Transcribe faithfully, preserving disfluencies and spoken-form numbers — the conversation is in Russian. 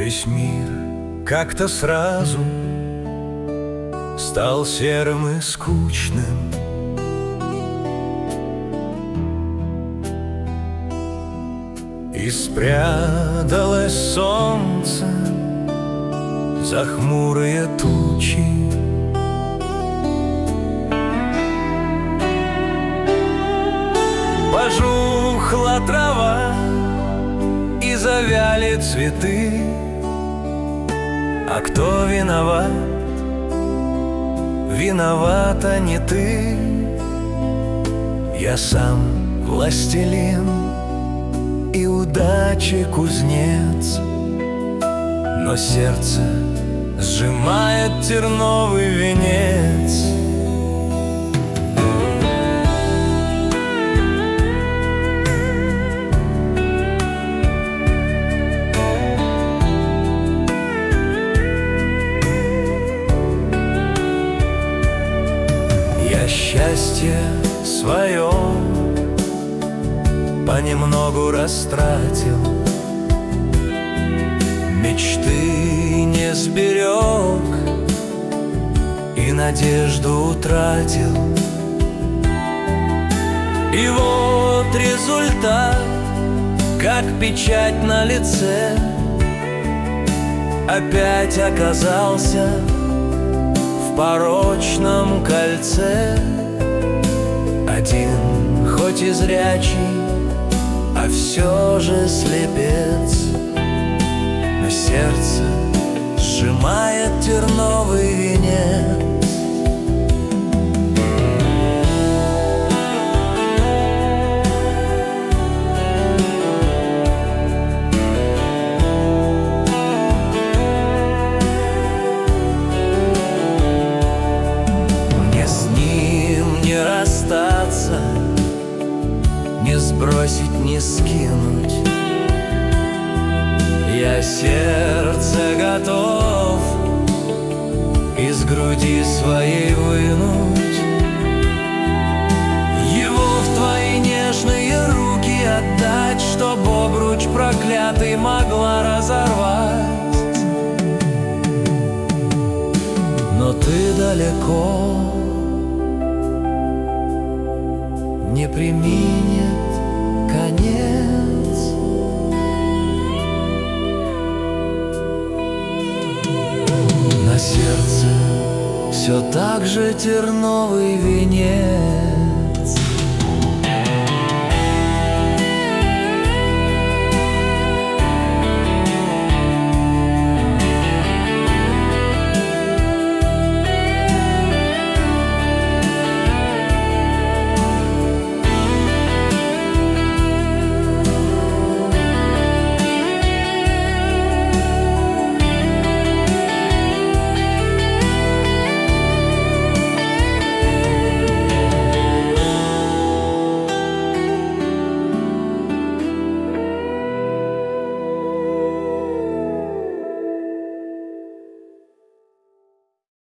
Весь мир как-то сразу стал серым и скучным. И спряталось солнце за хмурые тучи. Пожухла трава и завяли цветы. А кто виноват? Виновата не ты. Я сам властелин и удачи кузнец, но сердце сжимает терновый венец. Я счастье свое понемногу растратил, мечты не сберег и надежду утратил. И вот результат, как печать на лице, опять оказался в порочном кольце. Один, хоть и зрячий, а все же слепец, но сердце сжимает терновый венец. Мне с ним не расстаться, не сбросить, не скинуть. Я сердце готов из груди своей вынуть, его в твои нежные руки отдать, чтоб обруч проклятый могла разорвать. Но ты далеко, не применит конец. На сердце все так же терновый венец.